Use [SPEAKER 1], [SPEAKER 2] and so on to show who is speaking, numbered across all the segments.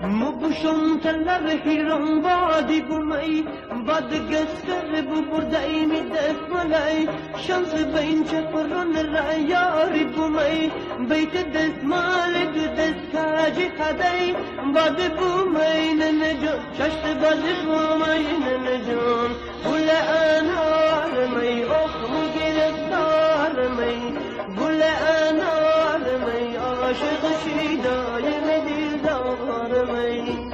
[SPEAKER 1] مبشم تلر هیرم بادی بومی باد گستر بو بردای می دست ملای شانس بین چپرون را یاری بومی بیت دست مال دو دست کاجی خدای باد بومی ننجون ششت باد بومی ننجون گل انار می اخم گرفتار می گل انار می عاشق شیدای می دلدار می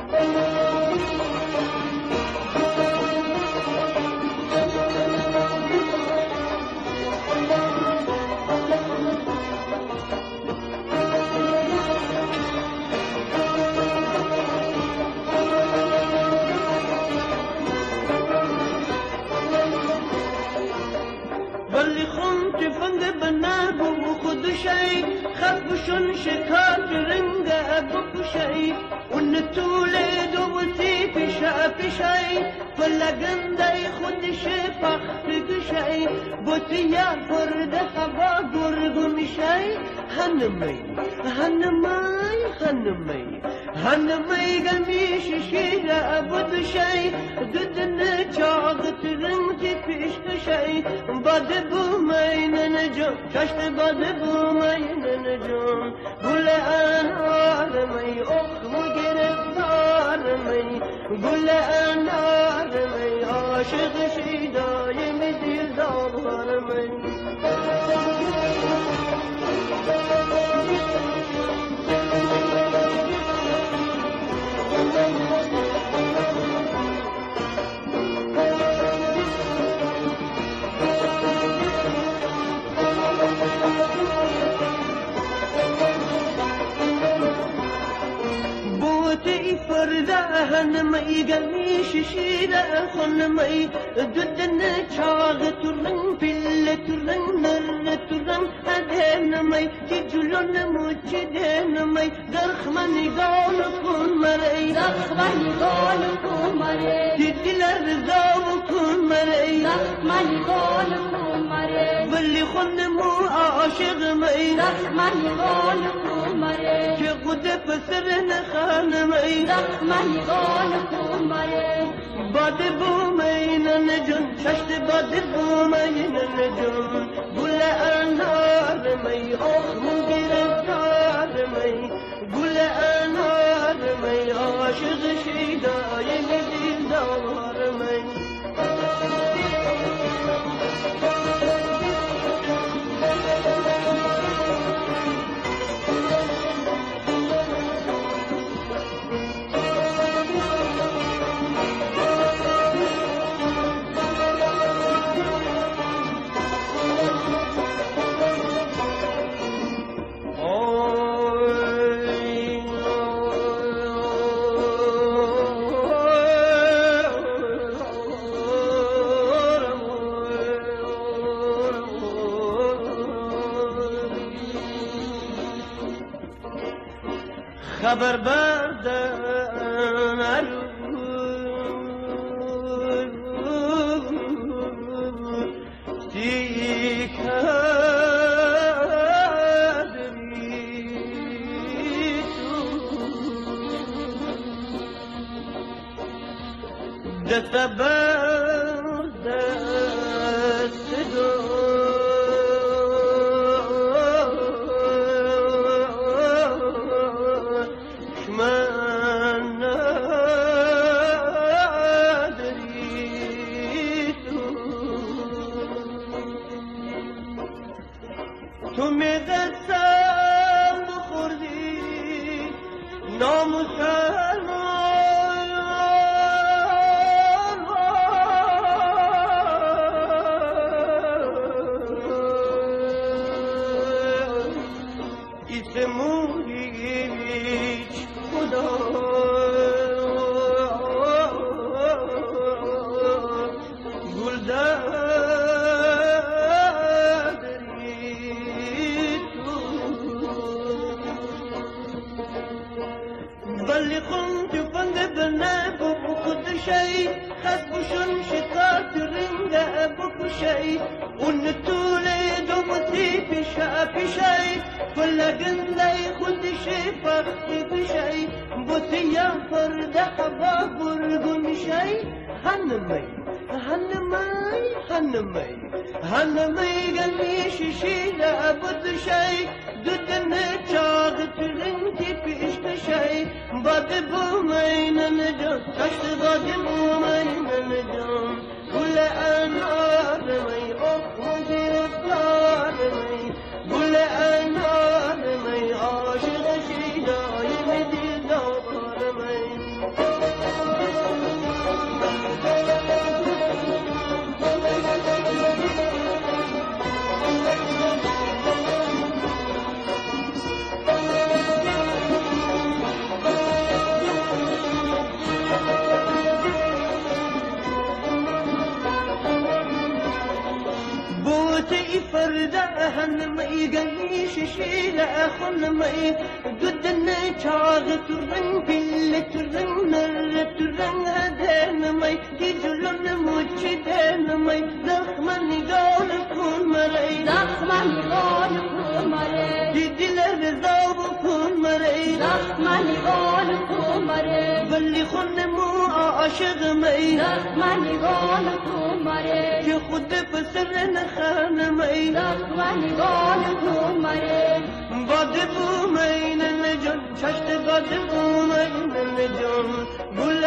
[SPEAKER 1] ولی خون تفنگ بنابو خود شی خبشون شکاف رنگ ابو شی ون تولد و سیف شاف شی فلگندای خود شفاخ شی بوتیا فرد هوا گرگم شی هنمی هنمی هنمی هنمی گلمیش شیر ابو شی ددن چاقت رنگ پیش شی باد بومی ننجم ششت باد بومی ننجم گل انار می اخم گرفتار می گل انار می عاشق شیدای می دلدار می هنمي قميش شيرة خنمي ددن چاغ ترن بل ترن نر ترن هنمي تجلون مجدنمي درخمني قال كن مري درخمني قال كن مري تدلر زاو كن مري درخمني قال كن مري بلي خنمو عاشق مي درخمني قال كن مري شقد فسرن خانمي درخمني قال كن مري باد بومي ننجم ششت باد بومي ننجم قل انار مي اخم گرفتار مي قل انار مي عاشق شیدای دلدار مي خبر بردن دست برد دست تو می دستم بخوردی نامسلمان ایسمونی هیچ خدا گلدن بلي كنت فند بناب بخد شيء خدبشن شكات رنجة أبوك شيء ونتولد ومتيب شاف شيء كل جنة يخد شيء فرق شيء بوتیا فرده هوا برگون شی هنمی هنمی گلی شیشی لابد شی دودن چاق ترین کی پیش شی باد بومین نجات کشت باد بومین نجات گل انار می اوه مدیر دار می گل انار می عاشق شیدای مدیر دار می فردا هنمي قليش شيل أخنمي دودنا شاغ ترن كل ترن نر ترن هدنمي يجلون مجدنمي زخمني قال كون مري
[SPEAKER 2] زخمني قال كون مري
[SPEAKER 1] جدلر زاب كون مري
[SPEAKER 2] زخمني قال كون مري
[SPEAKER 1] بلي خنمو عاشق مي
[SPEAKER 2] زخمني قال كون مري
[SPEAKER 1] يخد بسرن خانمي
[SPEAKER 2] زخمني قال كون مري
[SPEAKER 1] باد بومين النجم ششت باد بومين النجم قل